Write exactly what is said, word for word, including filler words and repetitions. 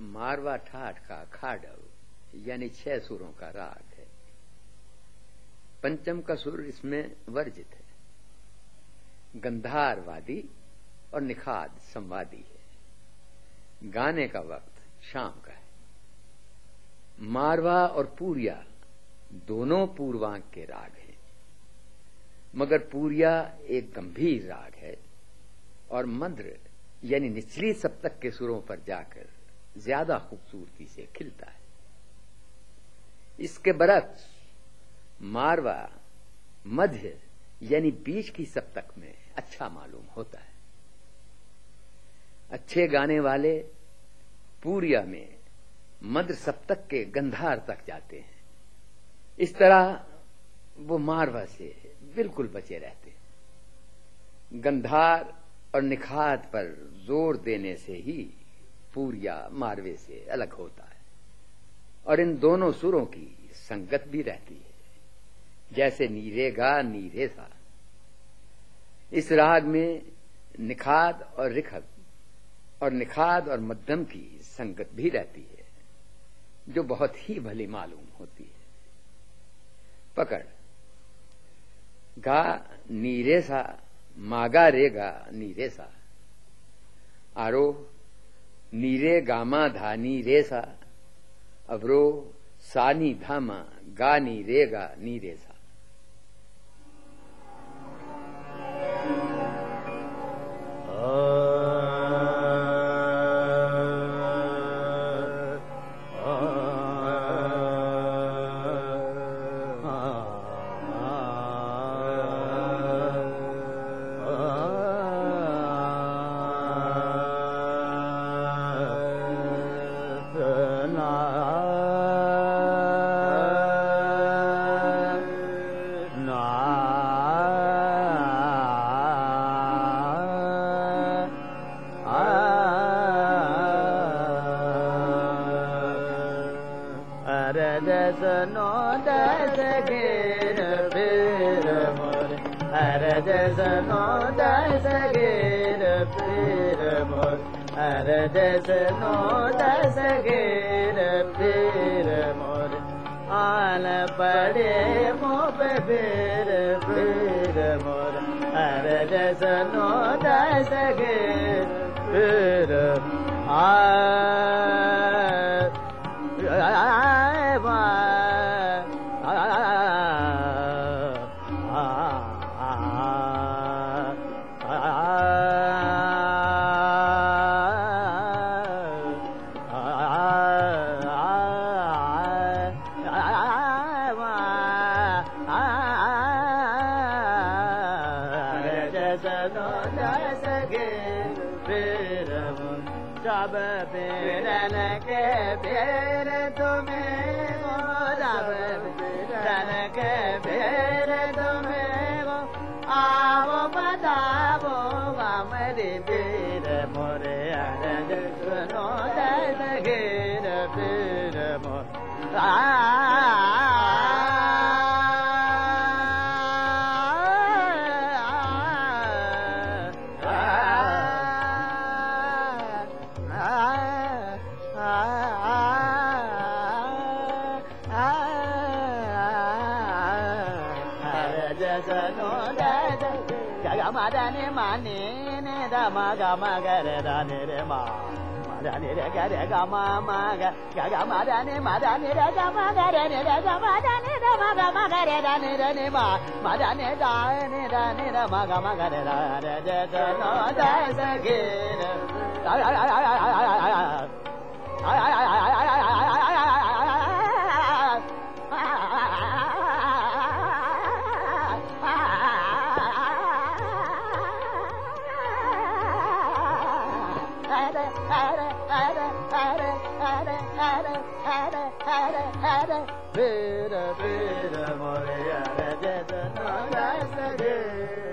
मारवा ठाठ का खाडव यानी छह सुरों का राग है। पंचम का सुर इसमें वर्जित है। गंधारवादी और निखाद संवादी है। गाने का वक्त शाम का है। मारवा और पूरिया दोनों पूर्वांक के राग हैं, मगर पूरिया एक गंभीर राग है और मद्र यानी निचली सप्तक के सुरों पर जाकर ज्यादा खूबसूरती से खिलता है। इसके बरक्स मारवा मध्य यानी बीच की सप्तक में अच्छा मालूम होता है। अच्छे गाने वाले पूरिया में मध्य सप्तक के गंधार तक जाते हैं। इस तरह वो मारवा से बिल्कुल बचे रहते हैं। गंधार और निखात पर जोर देने से ही पूरिया मारवे से अलग होता है और इन दोनों सुरों की संगत भी रहती है, जैसे नीरे गा नीरे सा। इस राग में निखाद और रिखद और निखाद और मध्यम की संगत भी रहती है, जो बहुत ही भली मालूम होती है। पकड़ गा नीरे सा मागा रेगा नीरे सा। आरोह नीरे गामा धानी रे सा। अवरोह सानी धामा गानी रेगा नीरे सा। जसनो दस घेर फिर मोर, हर जसनो दस घेर फिर मोर, हर जसनो दस घेर फिर मोर। आल पड़े मोप फिर फिर मोर, हर जसनो दस घेर फिर आ जब बेरन के बेर तुम्हें वो, जब बेरन के बेर तुम्हें वो, आओ बताओ हमारे बेर मोरे। अरज सुनो दस घेर बेर मोर। Madani mani ne da ma ga ma ga re da ne re ma, madani re ga re ga ma ma ga ga ga madani madani re ga ma ga re ne re ga madani da ma ga ma ga re da ne re ne ma, madani da ne da ne da ma ga ma ga re da re je je no da sa ge re ay ay ay ay ay ay ay ay ay ay Pira pira moria, jeta no das